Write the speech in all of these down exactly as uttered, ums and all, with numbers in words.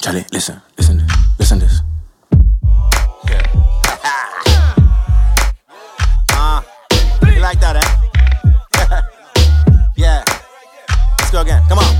Charlie, listen, listen, listen this. Yeah. uh, you like that, eh? Yeah. Let's go again. Come on.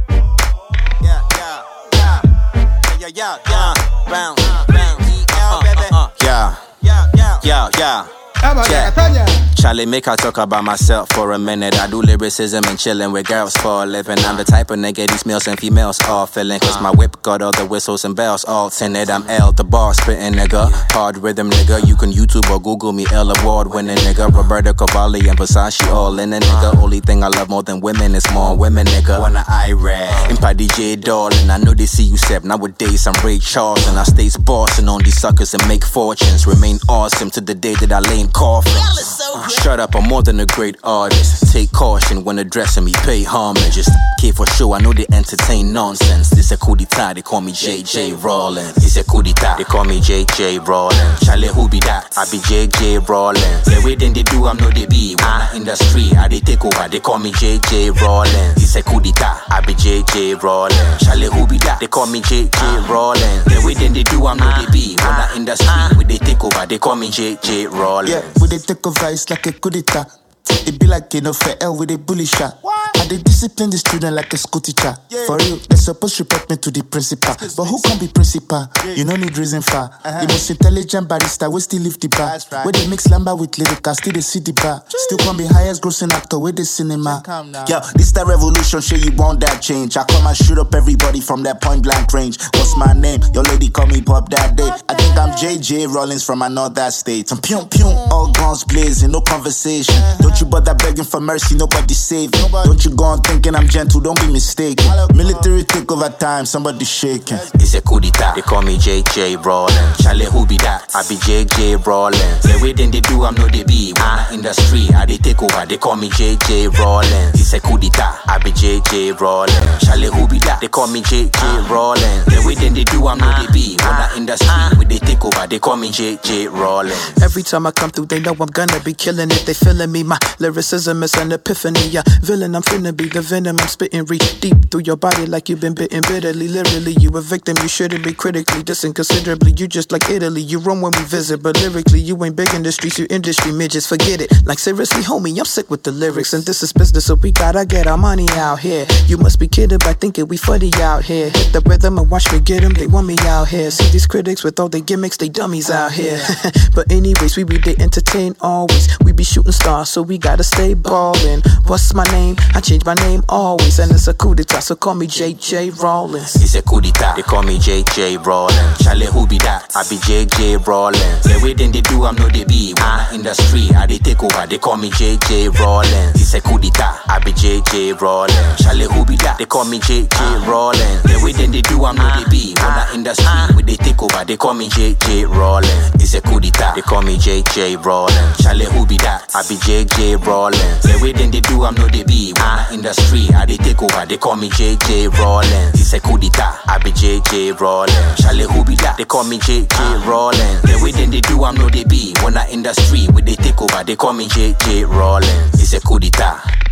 Yeah, yeah, yeah. Yeah, yeah, yeah. Bounce, bounce. Uh, baby. Uh, uh, yeah. Yeah, yeah, yeah, yeah. Yeah. Charlie, make I talk about myself for a minute. I do lyricism and chillin' with girls for a living. I'm the type of nigga these males and females all feelin'. Cause my whip got all the whistles and bells all tinted. I'm L, the bar spittin' nigga. Hard rhythm nigga. You can YouTube or Google me, L award winning nigga. Roberto Cavalli and Versace all in a nigga. Only thing I love more than women is more women nigga. Wanna I-rap, Impa D J darling. I know they see you step. Nowadays I'm Ray Charles and I stays bossing on these suckers and make fortunes. Remain awesome to the day that I lay in coffins. Uh, shut up, I'm more than a great artist. Take caution when addressing me, pay homage. Just K for show, I know they entertain nonsense. This a coup d'etat, they call me J J Rollins. This a coup d'etat, they call me J J Rollins. Charlie, who be that? I be J J Rollins. The way then they do, I'm no they be. When I industry, I they take over, they call me J J Rollins. This a coup d'etat, I be J J Rollins. Charlie, who be that? They call me J J Rollins. The way then they do, I'm no they be. When I industry, we they take over, they call me J J Rollins. Yeah, we they take over, it's like a coup d'etat. It be like, you know, for L with a bully shot. I they discipline the student like a school teacher. Yeah. For real, they supposed to report me to the principal. But who can be principal? Yeah. You no need reason for. Uh-huh. The most intelligent barista, we still live the bar. Right. Where they mix lamba with lyric, still they see the bar. Jeez. Still can be highest grossing actor with the cinema. Yo, this that revolution, sure you want that change. I come and shoot up everybody from that point blank range. What's my name? Your lady call me Pop that day. I think I'm J J Rollins from another state. I'm pew pew, all guns blazing, no conversation. Uh-huh. Don't you bother begging for mercy, nobody save me. Don't you go on thinking I'm gentle, don't be mistaken. Military take over time, somebody shaking. It's a coup d'etat, they call me J J Rollins. Charlie, who be that? I be J J Rollins. The way then they do, I'm no they be. When I industry, I they take over, they call me J J Rollins. It's a coup d'etat, I be J J Rollins. Charlie, who be that? They call me J J Rollins. The way then they do, I'm no they be. When I industry, we they take over, they call me J J Rollins. Every time I come through, they know I'm gonna be killing it. They feeling me, my lyricism is an epiphany. Yeah, villain, I'm finna be the venom. I'm spitting reach deep through your body like you've been bitten bitterly. Literally, you a victim, you shouldn't be critically dissing considerably. You just like Italy, you roam when we visit, but lyrically, you ain't big in the streets, you industry midgets. Forget it. Like seriously, homie, I'm sick with the lyrics, and this is business, so we gotta get our money out here. You must be kidding by thinking we funny out here. Hit the rhythm and watch me get them, they want me out here. See these critics with all their gimmicks, they dummies out here. But anyways, we be they entertain always. We be shooting stars, so we gotta stay ballin'. What's my name? I change my name always, and it's a coup d'etat, so call me J J Rollins. It's a coup d'etat, they call me J J Rollins. Charlie, who be that? I be J J Rollins. The way then they do, I'm no they be. When I industry, I they take over, they call me J J Rollins. It's a coup d'etat, I be J J Rollins. Charlie, who be that? They call me J J Rollins. The way then they do, I'm no they be. When I industry, we they take over, they call me J J Rollins. It's a coup d'etat, they call me J J Rollins. Charlie, who be that? I be J J Rollins. The way then they do, I'm no they be. When I industry, I they take over, they call me J J Rollins. It's a coup d'etat, I be J J Rollins. Charlie, who be that? They call me J J Rollins. The way then they do, I'm no they be. When I industry, we they take over, they call me J J Rollins. It's a coup d'etat.